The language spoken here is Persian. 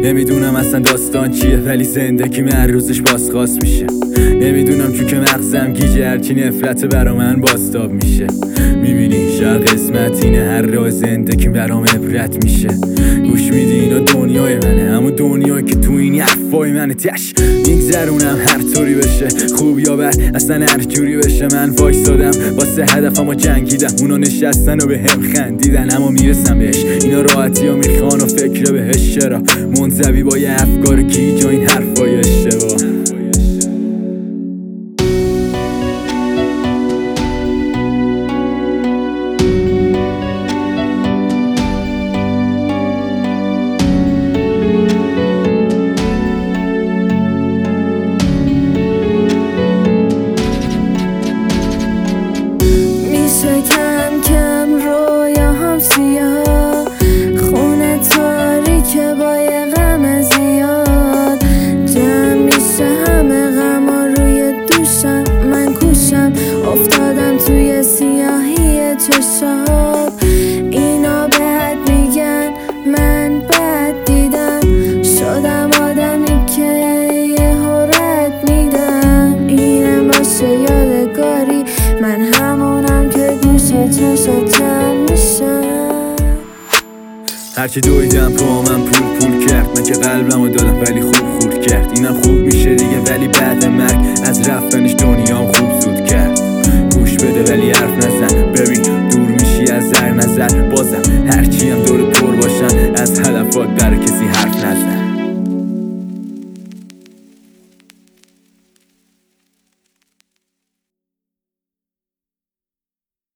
نمیدونم اصلا داستان چیه، ولی زندگی من هر روزش بازخواست میشه. نمیدونم چون که مغزم گیجه، هرچی نفرت برا من بازتاب میشه. میبینی شاید قسمت اینه، هر راه زندگی برام عبرت میشه. گوش میدی اینا دنیای منه، اما دنیایی که تو این حرفای منه. تش میگذرونم هر طوری بشه، خوب یا بد اصلا هر جوری بشه. من وایسادم واسه هدفم و جنگیدم، اونا نشستن و به هم خندیدن، اما میرسم بهش. اینا راحتی ها میخوان و فکر بهش، چرا منزوی با یه افکار گیج و این حرفای اشتباه. کم کم رویا هم سیاه، خونه تاریک با یه غم زیاد. جمع میشه همه غما روی دوشم، من کوشم افتادم توی سیاهی چشات. اینا بد میگن من بد دیدم، شدم آدمی که یه رد میدم. اینم باشه یادگاری، من همونم که گوشه چشاتم میشم. هرچی دویدم پا من پول کرد، من که قلبمو دادم ولی خوب کرد. اینم خوب میشه دیگه، ولی بعد مرگ از رفتنش دنیام خوب زود کرد. گوش بده ولی حرف نزن، ببین دور میشی از هر نظر. بازم هرچی هم دور پر باشن، از هدفات برای کسی حرف نزن.